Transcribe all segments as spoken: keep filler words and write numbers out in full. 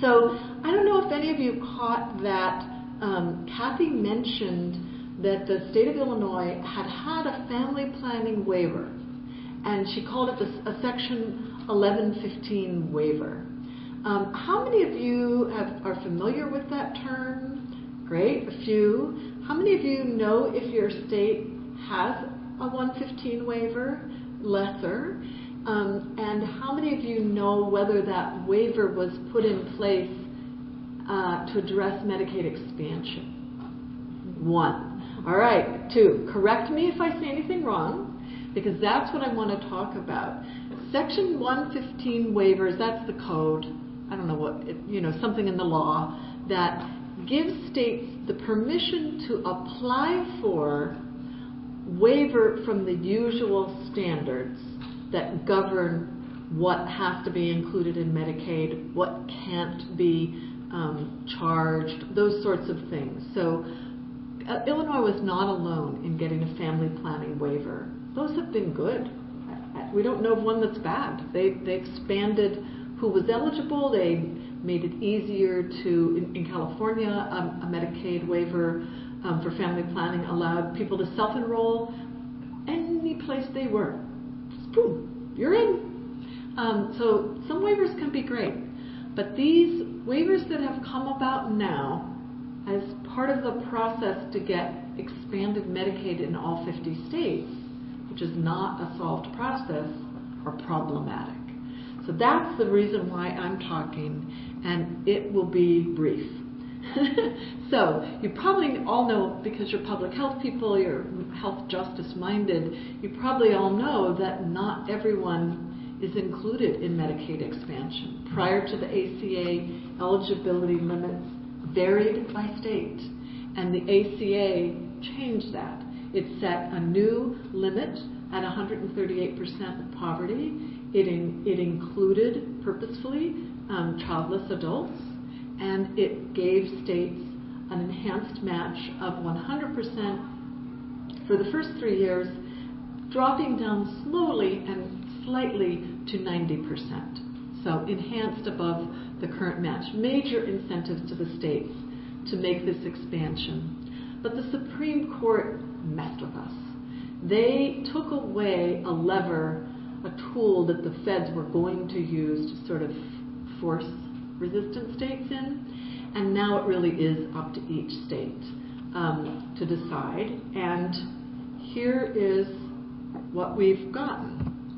So I don't know if any of you caught that um, Kathy mentioned that the state of Illinois had had a family planning waiver, and she called it the, a Section eleven fifteen waiver. Um, how many of you have, are familiar with that term? Great, a few. How many of you know if your state has a one fifteen waiver? Lesser. Um, and how many of you know whether that waiver was put in place uh, to address Medicaid expansion? One. All right. Two. Correct me if I say anything wrong, because that's what I want to talk about. Section one fifteen waivers, that's the code. I don't know what, it, you know, something in the law that gives states the permission to apply for waiver from the usual standards that govern what has to be included in Medicaid, what can't be um, charged, those sorts of things. So uh, Illinois was not alone in getting a family planning waiver. Those have been good. We don't know of one that's bad. They, they expanded who was eligible. They made it easier to, in, in California, um, a Medicaid waiver um, for family planning allowed people to self-enroll any place they were. Just boom, you're in. Um, so some waivers can be great, but these waivers that have come about now as part of the process to get expanded Medicaid in all fifty states, which is not a solved process, are problematic. So that's the reason why I'm talking, and it will be brief. So you probably all know, because you're public health people, you're health justice minded, you probably all know that not everyone is included in Medicaid expansion. Prior to the A C A, eligibility limits varied by state, and the A C A changed that. It set a new limit at one hundred thirty-eight percent of poverty. It, in, it included, purposefully, um, childless adults, and it gave states an enhanced match of one hundred percent for the first three years, dropping down slowly and slightly to ninety percent. So enhanced above the current match. Major incentives to the states to make this expansion. But the Supreme Court messed with us. They took away a lever, a tool that the feds were going to use to sort of force resistant states in, and now it really is up to each state um, to decide. And here is what we've gotten.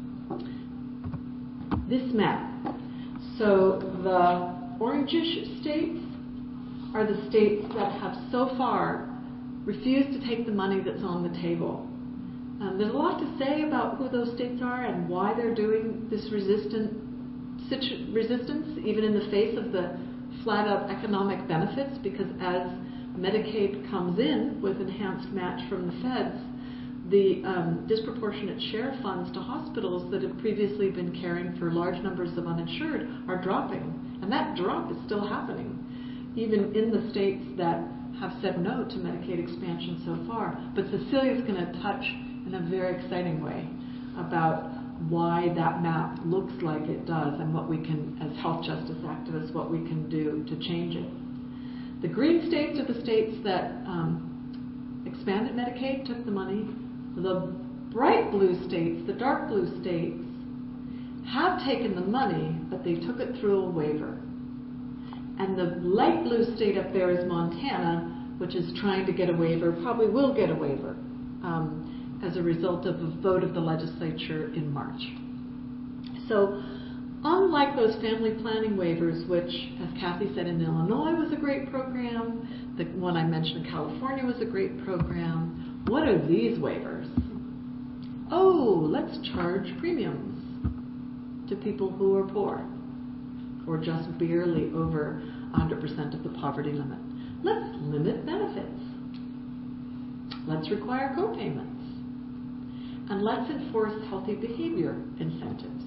This map. So the orangish states are the states that have so far refused to take the money that's on the table. Um, there's a lot to say about who those states are and why they're doing this resistant situ- resistance, even in the face of the flat-out economic benefits, because as Medicaid comes in with enhanced match from the feds, the um, disproportionate share funds to hospitals that have previously been caring for large numbers of uninsured are dropping. And that drop is still happening, even in the states that have said no to Medicaid expansion so far. But Cecilia's going to touch in a very exciting way about why that map looks like it does and what we can, as health justice activists, what we can do to change it. The green states are the states that um, expanded Medicaid, took the money. The bright blue states, the dark blue states, have taken the money, but they took it through a waiver. And the light blue state up there is Montana, which is trying to get a waiver, probably will get a waiver um, as a result of a vote of the legislature in March. So unlike those family planning waivers, which, as Kathy said, in Illinois was a great program, the one I mentioned in California was a great program, what are these waivers? Oh, let's charge premiums to people who are poor, or just barely over one hundred percent of the poverty limit. Let's limit benefits. Let's require co-payments. And let's enforce healthy behavior incentives.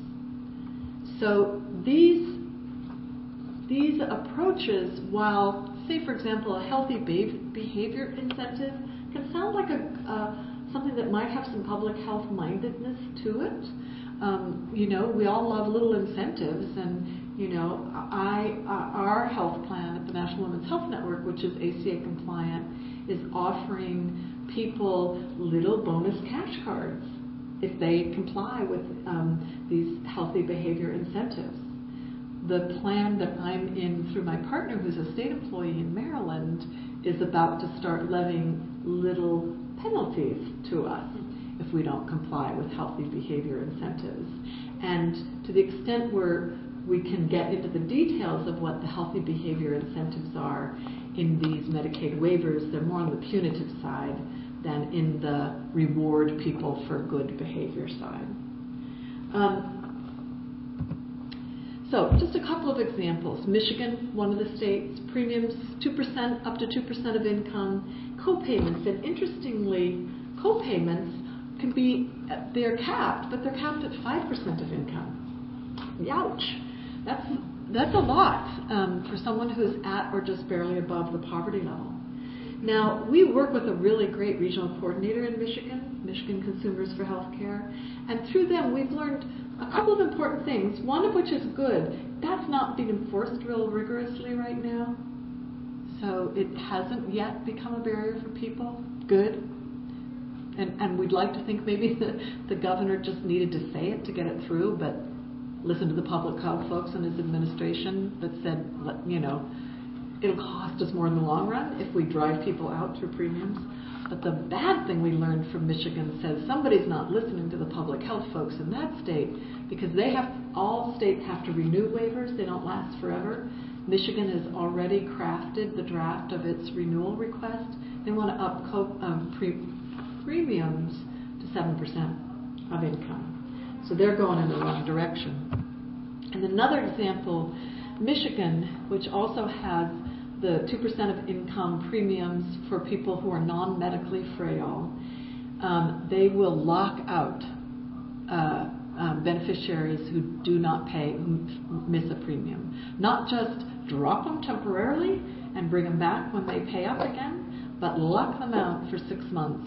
So these, these approaches, while, say, for example, a healthy behavior incentive can sound like a, uh, something that might have some public health mindedness to it. Um, you know, we all love little incentives, and You know, I, uh, our health plan at the National Women's Health Network, which is A C A compliant, is offering people little bonus cash cards if they comply with um, these healthy behavior incentives. The plan that I'm in through my partner, who's a state employee in Maryland, is about to start levying little penalties to us if we don't comply with healthy behavior incentives. And to the extent where we can get into the details of what the healthy behavior incentives are in these Medicaid waivers, they're more on the punitive side than in the reward people for good behavior side. Um, so just a couple of examples. Michigan, one of the states, premiums two percent, up to two percent of income, co-payments, and interestingly, co-payments can be, they're capped, but they're capped at five percent of income. Youch. That's, that's a lot um, for someone who's at or just barely above the poverty level. Now, we work with a really great regional coordinator in Michigan, Michigan Consumers for Healthcare, and through them we've learned a couple of important things, one of which is good. That's not being enforced real rigorously right now, so it hasn't yet become a barrier for people. Good. And, and we'd like to think maybe the, the governor just needed to say it to get it through, but listen to the public health folks in his administration that said, you know, it'll cost us more in the long run if we drive people out through premiums. But the bad thing we learned from Michigan says somebody's not listening to the public health folks in that state, because they have, all states have to renew waivers. They don't last forever. Michigan has already crafted the draft of its renewal request. They want to up co- um, pre- premiums to seven percent of income. So they're going in the wrong direction. And another example, Michigan, which also has the two percent of income premiums for people who are non-medically frail, um, they will lock out uh, um, beneficiaries who do not pay, who miss a premium. Not just drop them temporarily and bring them back when they pay up again, but lock them out for six months.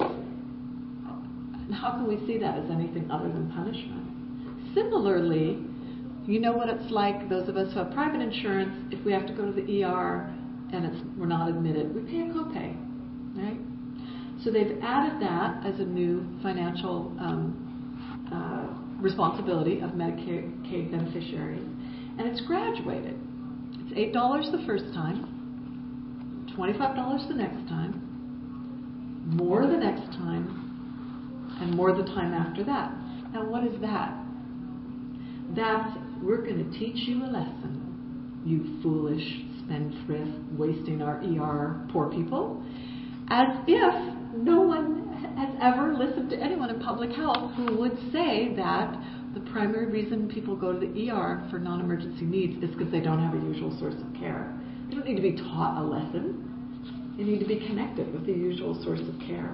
And how can we see that as anything other than punishment? Similarly, you know what it's like, those of us who have private insurance, if we have to go to the E R and it's, we're not admitted, we pay a copay, right? So they've added that as a new financial um, uh, responsibility of Medicaid beneficiaries, and it's graduated. It's eight dollars the first time, twenty-five dollars the next time, more the next time, and more the time after that. Now what is that? That's, we're going to teach you a lesson, you foolish spendthrift, wasting our E R poor people, as if no one has ever listened to anyone in public health who would say that the primary reason people go to the E R for non-emergency needs is because they don't have a usual source of care. They don't need to be taught a lesson. They need to be connected with the usual source of care.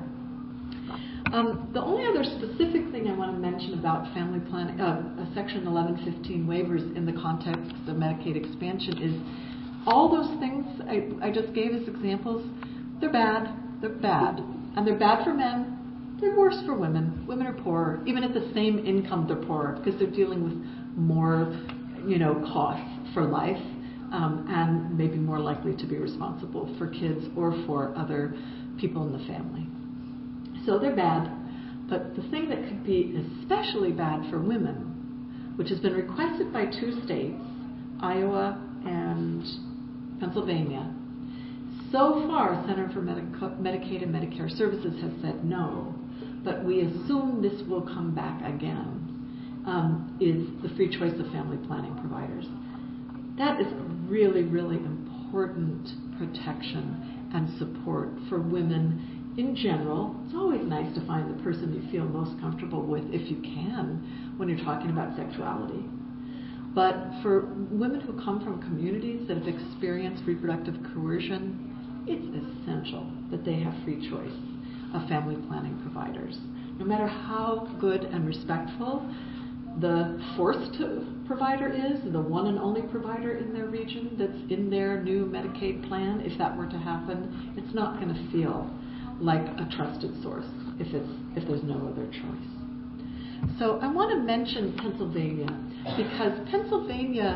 Um, the only other specific thing I want to mention about family planning, uh, Section eleven fifteen waivers in the context of Medicaid expansion is all those things I, I just gave as examples, they're bad, they're bad. And they're bad for men, they're worse for women. Women are poorer. Even at the same income, they're poorer because they're dealing with more, you know, costs for life um, and maybe more likely to be responsible for kids or for other people in the family. So they're bad, but the thing that could be especially bad for women, which has been requested by two states, Iowa and Pennsylvania, so far Center for Medica- Medicaid and Medicare Services has said no, but we assume this will come back again, um, is the free choice of family planning providers. That is really, really important protection and support for women in general. It's always nice to find the person you feel most comfortable with, if you can, when you're talking about sexuality. But for women who come from communities that have experienced reproductive coercion, it's essential that they have free choice of family planning providers. No matter how good and respectful the forced provider is, the one and only provider in their region that's in their new Medicaid plan, if that were to happen, it's not going to feel like a trusted source if it's if there's no other choice. So I want to mention Pennsylvania because Pennsylvania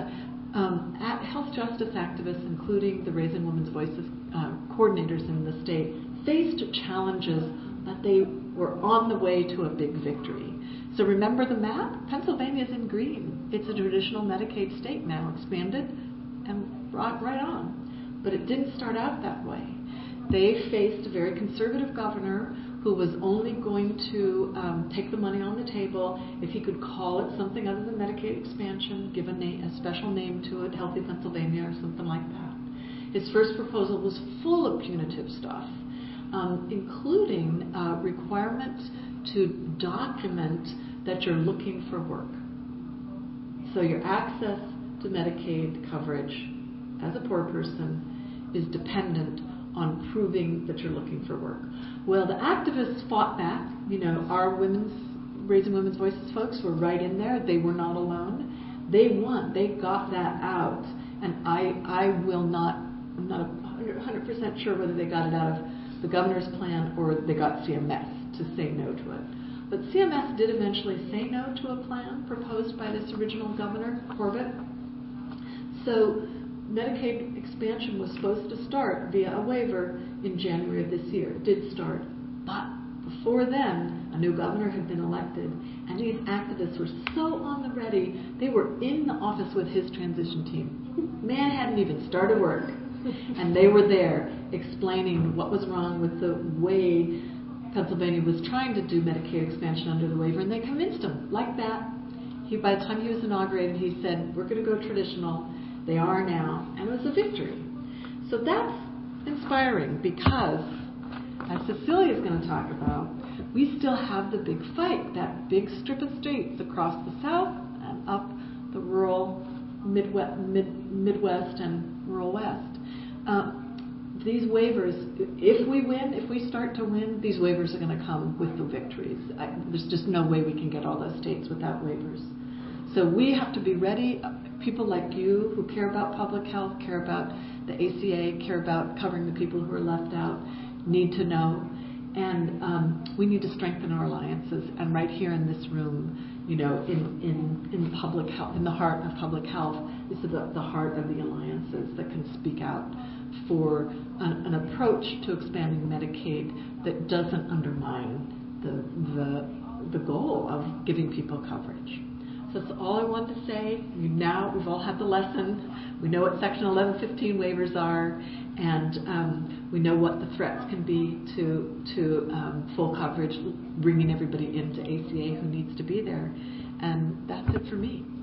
um, at health justice activists, including the Raising Women's Voices uh, coordinators in the state, faced challenges, but they were on the way to a big victory. So remember the map? Pennsylvania is in green. It's a traditional Medicaid state now, expanded and brought right on. But it didn't start out that way. They faced a very conservative governor who was only going to um, take the money on the table if he could call it something other than Medicaid expansion, give a, name, a special name to it, Healthy Pennsylvania or something like that. His first proposal was full of punitive stuff, um, including uh, requirement to document that you're looking for work. So your access to Medicaid coverage as a poor person is dependent on proving that you're looking for work. Well, the activists fought back. You know, our women's Raising Women's Voices folks were right in there. They were not alone. They won. They got that out. And I, I will not, I'm not one hundred percent sure whether they got it out of the governor's plan or they got C M S to say no to it. But C M S did eventually say no to a plan proposed by this original governor, Corbett. So Medicaid expansion was supposed to start via a waiver in January of this year. It did start. But before then, a new governor had been elected, and these activists were so on the ready, they were in the office with his transition team. Man hadn't even started work. And they were there explaining what was wrong with the way Pennsylvania was trying to do Medicaid expansion under the waiver, and they convinced him. Like that, he, by the time he was inaugurated, he said, we're going to go traditional. They are now, and it was a victory. So that's inspiring because, as Cecilia is going to talk about, we still have the big fight, that big strip of states across the South and up the rural Midwest, Mid, Midwest and rural West. Uh, these waivers, if we win, if we start to win, these waivers are going to come with the victories. I, there's just no way we can get all those states without waivers. So we have to be ready. People like you who care about public health, care about the A C A, care about covering the people who are left out, need to know. And um, we need to strengthen our alliances. And right here in this room, you know, in, in, in public health, in the heart of public health, this is the, the heart of the alliances that can speak out for an, an approach to expanding Medicaid that doesn't undermine the, the, the goal of giving people coverage. So that's all I wanted to say. We now, we've all had the lesson. We know what Section eleven fifteen waivers are, and um, we know what the threats can be to to um, full coverage, bringing everybody into A C A who needs to be there. And that's it for me.